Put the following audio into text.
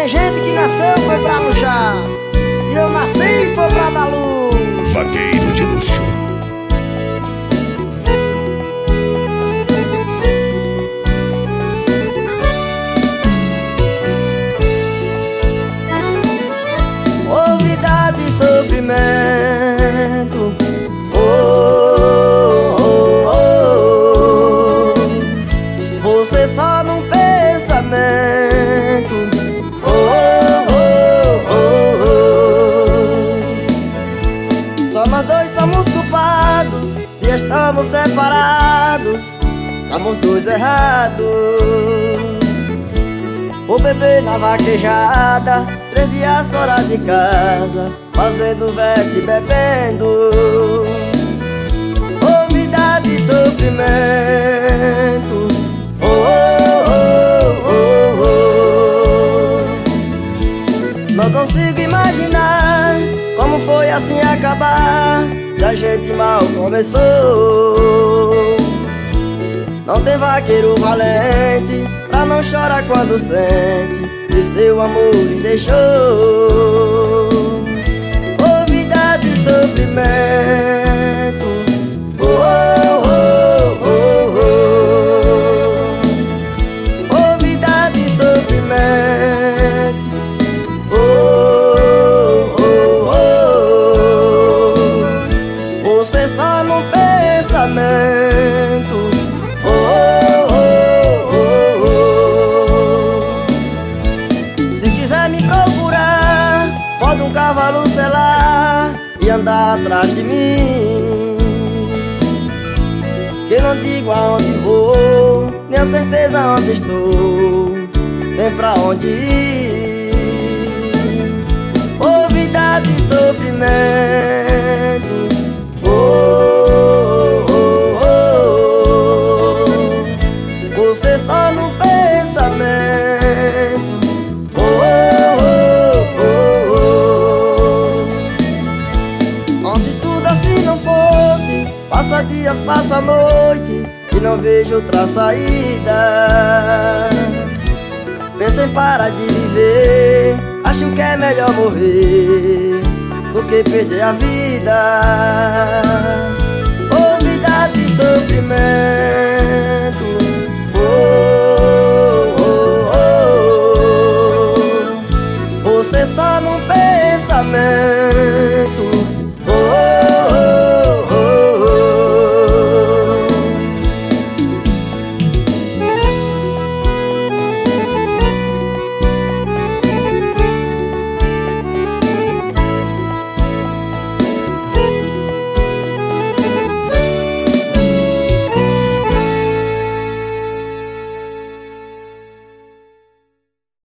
Tem gente que nasceu foi pra luxar, e eu nasci foi pra dar luz. Vaqueiro de luxo. Oh, vida de sofrimento. Oh, oh, oh, oh. Você só num pensamento. Oh, oh, oh, oh. Só nós dois somos culpados e estamos separados. Somos dois errados. Vou beber na vaquejada, 3 dias fora de casa, fazendo verso e bebendo. Oh, vida de sofrimento. Oh, oh, oh, oh. Não consigo imaginar como foi assim acabar, se a gente mal começou. Não tem vaqueiro valente pra não chorar quando sente que seu amor lhe deixou. Oh, vida de sofrimento. Oh, oh, oh, oh, oh. Oh, vida de sofrimento. Oh, oh, oh, oh. Você só num pensamento. Pode um cavalo selar e andar atrás de mim, que não digo aonde vou, nem a certeza onde estou, nem pra onde ir. Oh, vida de sofrimento. Oh, oh, oh, oh. Você só no pensamento. Passa dias, passa noite e não vejo outra saída. Penso em parar de viver, acho que é melhor morrer do que perder a vida. Oh, vida de sofrimento. Oh, oh, oh, oh. Você só num pensamento.